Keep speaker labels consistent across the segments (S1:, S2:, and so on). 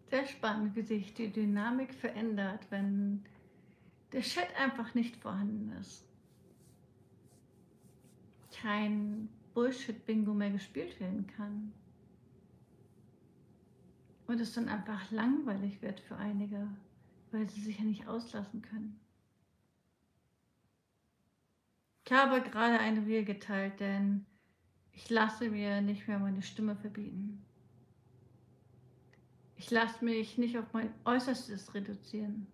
S1: Sehr spannend, wie sich die Dynamik verändert, wenn der Chat einfach nicht vorhanden ist. Kein Bullshit-Bingo mehr gespielt werden kann. Und es dann einfach langweilig wird für einige, weil sie sich ja nicht auslassen können. Ich habe gerade ein Reel geteilt, denn ich lasse mir nicht mehr meine Stimme verbieten. Ich lasse mich nicht auf mein Äußerstes reduzieren.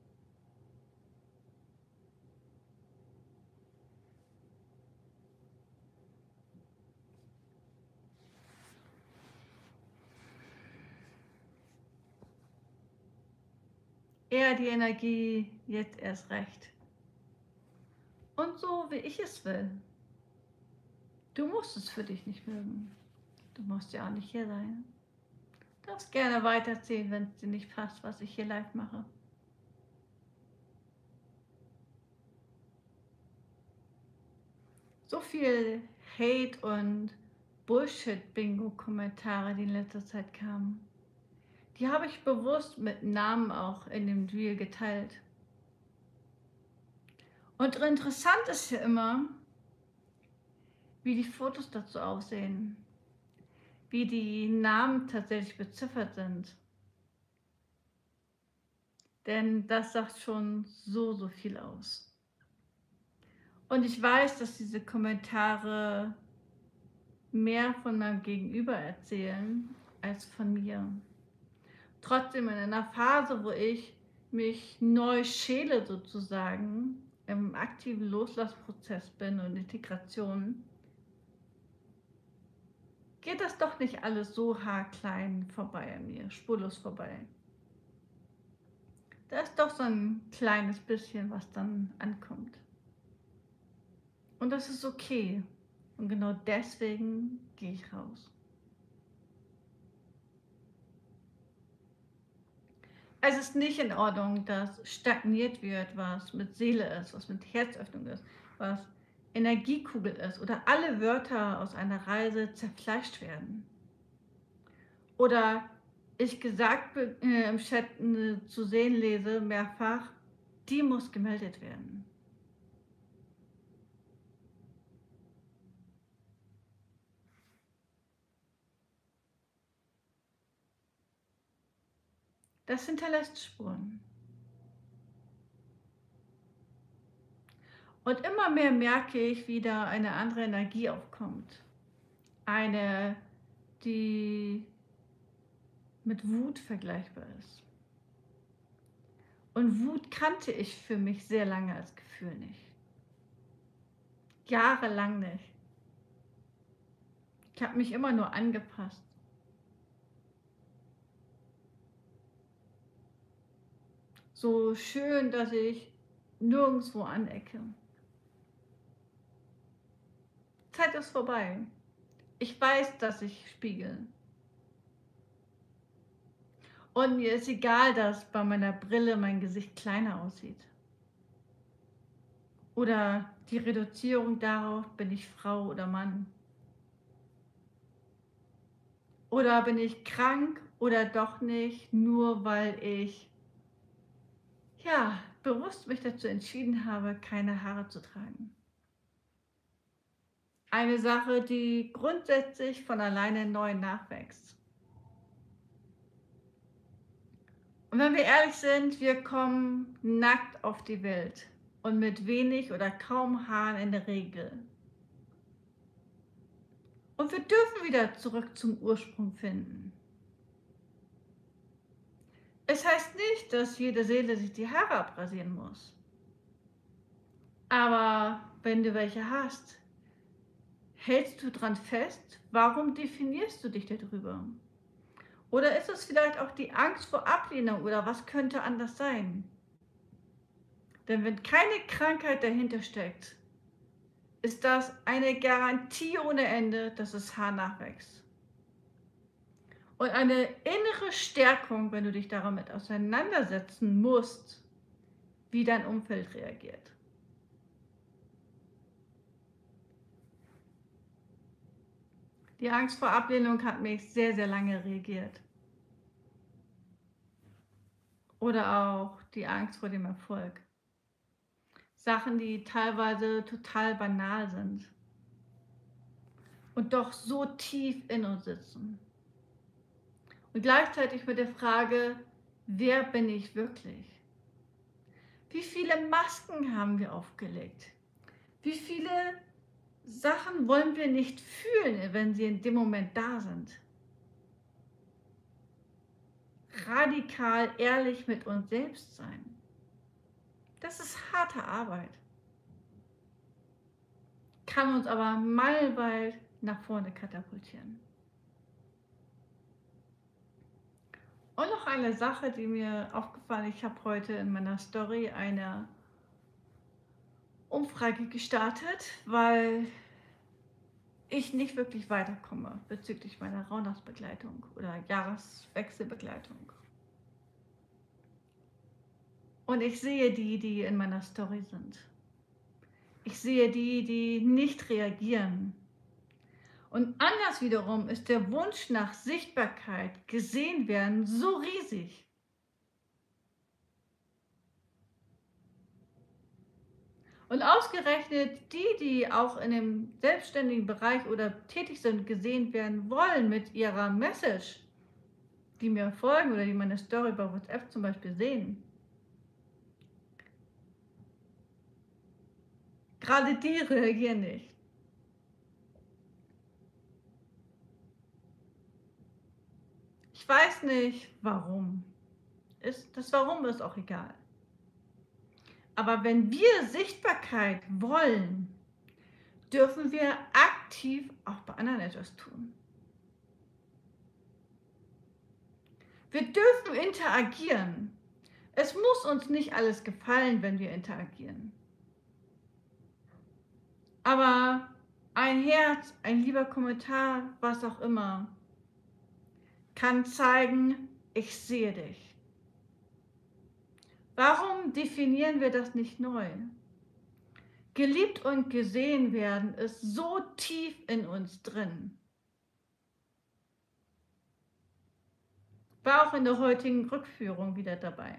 S1: Eher die Energie, jetzt erst recht. Und so, wie ich es will. Du musst es für dich nicht mögen. Du musst ja auch nicht hier sein. Du darfst gerne weiterziehen, wenn es dir nicht passt, was ich hier live mache. So viel Hate und Bullshit-Bingo-Kommentare, die in letzter Zeit kamen, die habe ich bewusst mit Namen auch in dem Reel geteilt. Und interessant ist ja immer, wie die Fotos dazu aussehen, wie die Namen tatsächlich beziffert sind. Denn das sagt schon so viel aus. Und ich weiß, dass diese Kommentare mehr von meinem Gegenüber erzählen als von mir. Trotzdem in einer Phase, wo ich mich neu schäle sozusagen, im aktiven Loslassprozess bin und Integration, geht das doch nicht alles so haarklein vorbei an mir, spurlos vorbei. Da ist doch so ein kleines bisschen, was dann ankommt. Und das ist okay. Und genau deswegen gehe ich raus. Es ist nicht in Ordnung, dass stagniert wird, was mit Seele ist, was mit Herzöffnung ist, was Energiekugel ist oder alle Wörter aus einer Reise zerfleischt werden. Oder ich gesagt im Chat zu sehen lese mehrfach, die muss gemeldet werden. Das hinterlässt Spuren. Und immer mehr merke ich, wie da eine andere Energie aufkommt. Eine, die mit Wut vergleichbar ist. Und Wut kannte ich für mich sehr lange als Gefühl nicht. Jahrelang nicht. Ich habe mich immer nur angepasst. So schön, dass ich nirgendwo anecke. Zeit ist vorbei. Ich weiß, dass ich spiegel. Und mir ist egal, dass bei meiner Brille mein Gesicht kleiner aussieht. Oder die Reduzierung darauf, bin ich Frau oder Mann. Oder bin ich krank oder doch nicht, nur weil ich, ja, bewusst mich dazu entschieden habe, keine Haare zu tragen. Eine Sache, die grundsätzlich von alleine neu nachwächst. Und wenn wir ehrlich sind, wir kommen nackt auf die Welt und mit wenig oder kaum Haaren in der Regel. Und wir dürfen wieder zurück zum Ursprung finden. Es heißt nicht, dass jede Seele sich die Haare abrasieren muss. Aber wenn du welche hast, hältst du dran fest? Warum definierst du dich darüber? Oder ist es vielleicht auch die Angst vor Ablehnung oder was könnte anders sein? Denn wenn keine Krankheit dahinter steckt, ist das eine Garantie ohne Ende, dass das Haar nachwächst. Und eine innere Stärkung, wenn du dich damit auseinandersetzen musst, wie dein Umfeld reagiert. Die Angst vor Ablehnung hat mich sehr lange regiert. oder auch die Angst vor dem Erfolg. Sachen, die teilweise total banal sind und doch so tief in uns sitzen. Und gleichzeitig mit der Frage, wer bin ich wirklich? Wie viele Masken haben wir aufgelegt? Wie viele Sachen wollen wir nicht fühlen, wenn sie in dem Moment da sind? Radikal ehrlich mit uns selbst sein. Das ist harte Arbeit. Kann uns aber meilenweit nach vorne katapultieren. Und noch eine Sache, die mir aufgefallen ist, ich habe heute in meiner Story eine Umfrage gestartet, weil ich nicht wirklich weiterkomme bezüglich meiner Rauhnachtsbegleitung oder Jahreswechselbegleitung. Und ich sehe die, die in meiner Story sind. Ich sehe die, die nicht reagieren. Und anders wiederum ist der Wunsch nach Sichtbarkeit, gesehen werden, so riesig. Und ausgerechnet die, die auch in dem selbstständigen Bereich oder tätig sind, gesehen werden wollen mit ihrer Message, die mir folgen oder die meine Story bei WhatsApp zum Beispiel sehen, gerade die reagieren nicht. Ich weiß nicht, warum. Das Warum ist auch egal. Aber wenn wir Sichtbarkeit wollen, dürfen wir aktiv auch bei anderen etwas tun. Wir dürfen interagieren. Es muss uns nicht alles gefallen, wenn wir interagieren. Aber ein Herz, ein lieber Kommentar, was auch immer, kann zeigen, ich sehe dich. Warum definieren wir das nicht neu? Geliebt und gesehen werden ist so tief in uns drin. War auch in der heutigen Rückführung wieder dabei.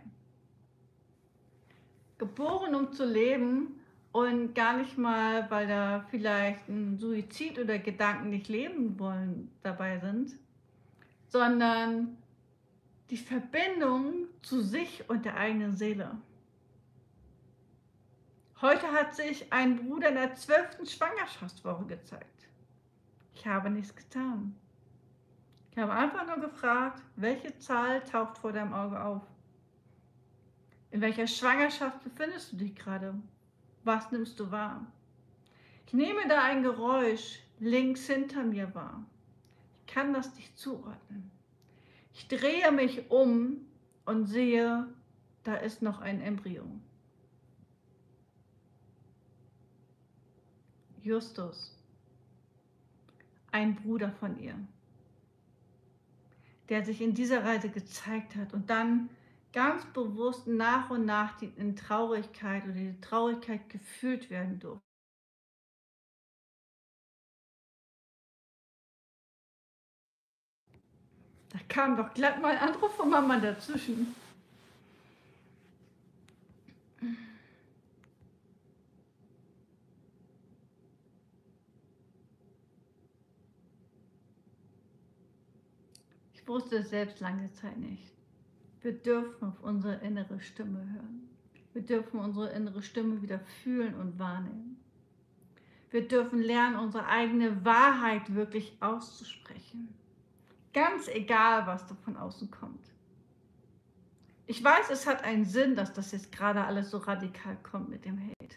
S1: Geboren, um zu leben und gar nicht mal, weil da vielleicht ein Suizid oder Gedanken nicht leben wollen dabei sind, sondern die Verbindung zu sich und der eigenen Seele. Heute hat sich ein Bruder in der 12. Schwangerschaftswoche gezeigt. Ich habe nichts getan. Ich habe einfach nur gefragt, welche Zahl taucht vor deinem Auge auf? In welcher Schwangerschaft befindest du dich gerade? Was nimmst du wahr? Ich nehme da ein Geräusch links hinter mir wahr. Ich kann das nicht zuordnen. Ich drehe mich um und sehe, da ist noch ein Embryo. Justus, ein Bruder von ihr, der sich in dieser Reise gezeigt hat und dann ganz bewusst nach und nach in Traurigkeit oder die Traurigkeit gefühlt werden durfte. Da kam doch glatt mal ein Anruf von Mama dazwischen. Ich wusste es selbst lange Zeit nicht. Wir dürfen auf unsere innere Stimme hören. Wir dürfen unsere innere Stimme wieder fühlen und wahrnehmen. Wir dürfen lernen, unsere eigene Wahrheit wirklich auszusprechen. Ganz egal, was da von außen kommt. Ich weiß, es hat einen Sinn, dass das jetzt gerade alles so radikal kommt mit dem Hate.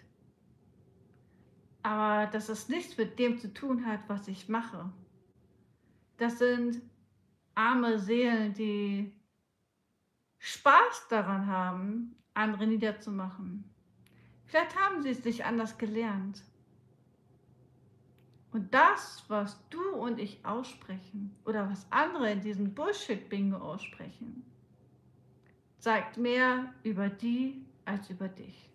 S1: Aber dass es nichts mit dem zu tun hat, was ich mache. Das sind arme Seelen, die Spaß daran haben, andere niederzumachen. Vielleicht haben sie es nicht anders gelernt. Und das, was du und ich aussprechen oder was andere in diesem Bullshit-Bingo aussprechen, zeigt mehr über die als über dich.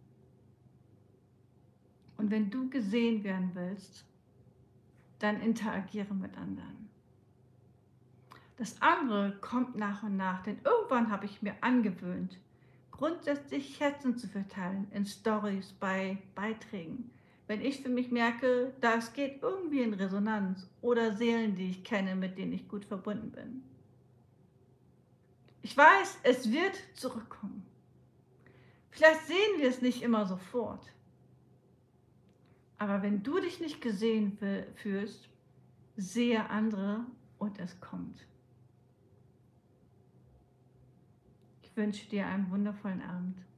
S1: Und wenn du gesehen werden willst, dann interagiere mit anderen. Das andere kommt nach und nach, denn irgendwann habe ich mir angewöhnt, grundsätzlich Herzen zu verteilen in Stories, bei Beiträgen. Wenn ich für mich merke, das geht irgendwie in Resonanz oder Seelen, die ich kenne, mit denen ich gut verbunden bin. Ich weiß, es wird zurückkommen. Vielleicht sehen wir es nicht immer sofort. Aber wenn du dich nicht gesehen fühlst, sehe andere und es kommt. Ich wünsche dir einen wundervollen Abend.